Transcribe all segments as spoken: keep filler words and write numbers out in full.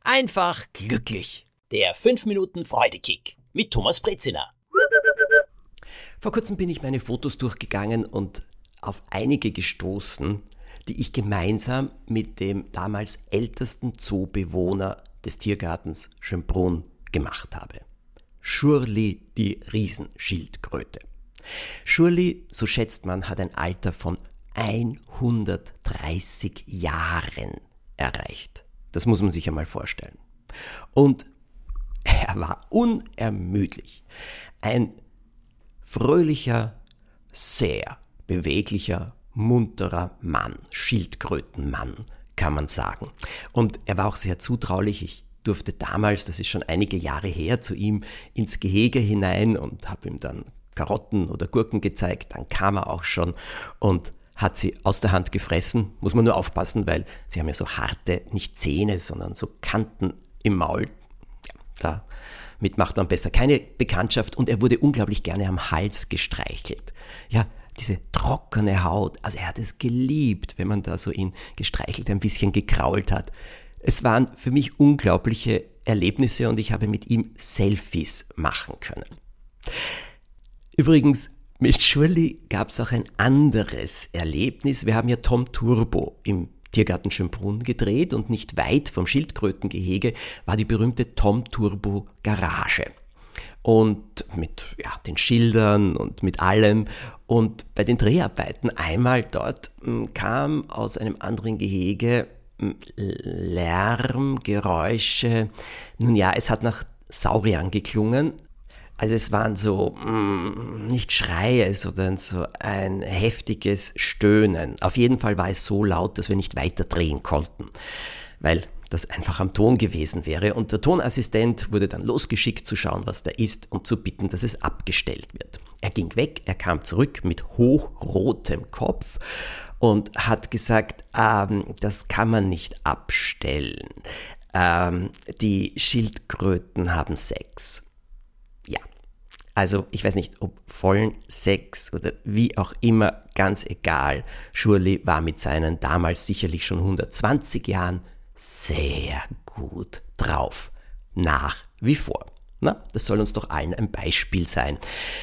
einfach glücklich. Der fünf Minuten Freudekick mit Thomas Brezina. Vor kurzem bin ich meine Fotos durchgegangen und auf einige gestoßen, die ich gemeinsam mit dem damals ältesten Zoobewohner des Tiergartens Schönbrunn gemacht habe. Schurli, die Riesenschildkröte. Schurli, so schätzt man, hat ein Alter von hundertdreißig Jahren erreicht. Das muss man sich einmal vorstellen. Und er war unermüdlich. Ein fröhlicher, sehr beweglicher, munterer Mann, Schildkrötenmann, kann man sagen. Und er war auch sehr zutraulich. Ich durfte damals, das ist schon einige Jahre her, zu ihm ins Gehege hinein und habe ihm dann Karotten oder Gurken gezeigt. Dann kam er auch schon und hat sie aus der Hand gefressen. Muss man nur aufpassen, weil sie haben ja so harte, nicht Zähne, sondern so Kanten im Maul. Ja, damit macht man besser keine Bekanntschaft, und er wurde unglaublich gerne am Hals gestreichelt. Ja, diese trockene Haut, also er hat es geliebt, wenn man da so ihn gestreichelt, ein bisschen gekrault hat. Es waren für mich unglaubliche Erlebnisse und ich habe mit ihm Selfies machen können. Übrigens, mit Schurli gab es auch ein anderes Erlebnis. Wir haben ja Tom Turbo im Tiergarten Schönbrunn gedreht und nicht weit vom Schildkrötengehege war die berühmte Tom Turbo Garage. Und mit ja, den Schildern und mit allem. Und bei den Dreharbeiten einmal dort m, kam aus einem anderen Gehege m, Lärm, Geräusche. Nun ja, es hat nach Sauriern geklungen. Also es waren so, mh, nicht Schreie, sondern so ein heftiges Stöhnen. Auf jeden Fall war es so laut, dass wir nicht weiter drehen konnten, weil das einfach am Ton gewesen wäre. Und der Tonassistent wurde dann losgeschickt zu schauen, was da ist und zu bitten, dass es abgestellt wird. Er ging weg, er kam zurück mit hochrotem Kopf und hat gesagt, ähm, das kann man nicht abstellen. Ähm, die Schildkröten haben Sex. Ja, also ich weiß nicht, ob vollen Sex oder wie auch immer, ganz egal. Schurli war mit seinen damals sicherlich schon hundertzwanzig Jahren sehr gut drauf. Nach wie vor. Na, das soll uns doch allen ein Beispiel sein.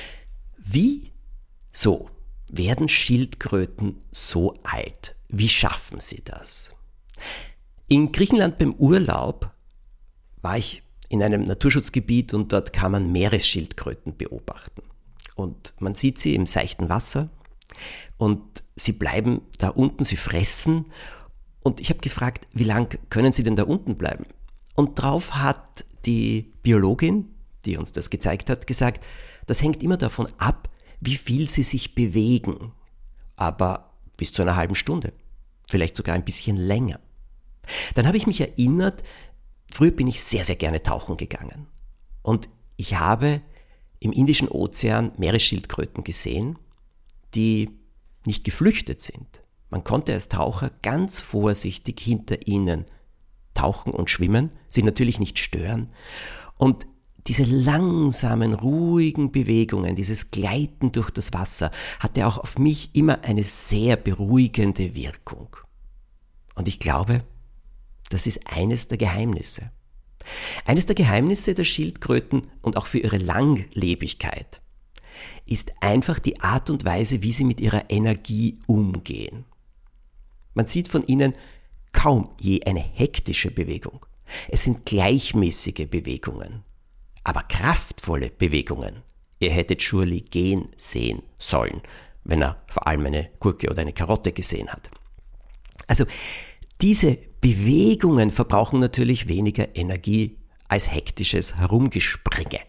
Wieso werden Schildkröten so alt? Wie schaffen sie das? In Griechenland beim Urlaub war ich in einem Naturschutzgebiet und dort kann man Meeresschildkröten beobachten. Und man sieht sie im seichten Wasser und sie bleiben da unten, sie fressen. Und ich habe gefragt, wie lang können sie denn da unten bleiben? Und drauf hat die Biologin, die uns das gezeigt hat, gesagt, das hängt immer davon ab, wie viel sie sich bewegen. Aber bis zu einer halben Stunde, vielleicht sogar ein bisschen länger. Dann habe ich mich erinnert, früher bin ich sehr, sehr gerne tauchen gegangen. Und ich habe im Indischen Ozean Meeresschildkröten gesehen, die nicht geflüchtet sind. Man konnte als Taucher ganz vorsichtig hinter ihnen tauchen und schwimmen, sie natürlich nicht stören. Und diese langsamen, ruhigen Bewegungen, dieses Gleiten durch das Wasser, hatte auch auf mich immer eine sehr beruhigende Wirkung. Und ich glaube, das ist eines der Geheimnisse. Eines der Geheimnisse der Schildkröten und auch für ihre Langlebigkeit ist einfach die Art und Weise, wie sie mit ihrer Energie umgehen. Man sieht von ihnen kaum je eine hektische Bewegung. Es sind gleichmäßige Bewegungen, aber kraftvolle Bewegungen. Ihr hättet Schurli gehen sehen sollen, wenn er vor allem eine Gurke oder eine Karotte gesehen hat. Also diese Bewegungen verbrauchen natürlich weniger Energie als hektisches Herumgespringe.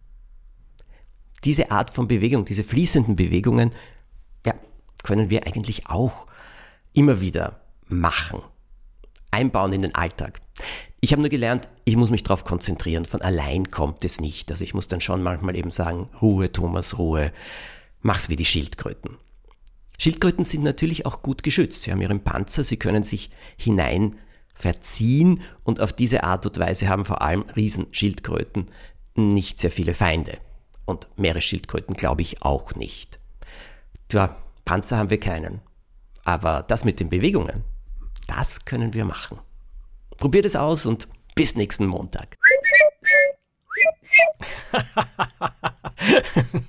Diese Art von Bewegung, diese fließenden Bewegungen, ja, können wir eigentlich auch immer wieder machen, einbauen in den Alltag. Ich habe nur gelernt, ich muss mich darauf konzentrieren, von allein kommt es nicht. Also ich muss dann schon manchmal eben sagen, Ruhe Thomas, Ruhe, mach's wie die Schildkröten. Schildkröten sind natürlich auch gut geschützt. Sie haben ihren Panzer, sie können sich hinein verziehen und auf diese Art und Weise haben vor allem Riesenschildkröten nicht sehr viele Feinde. Und Meeresschildkröten glaube ich auch nicht. Tja, Panzer haben wir keinen. Aber das mit den Bewegungen, das können wir machen. Probiert es aus und Bis nächsten Montag.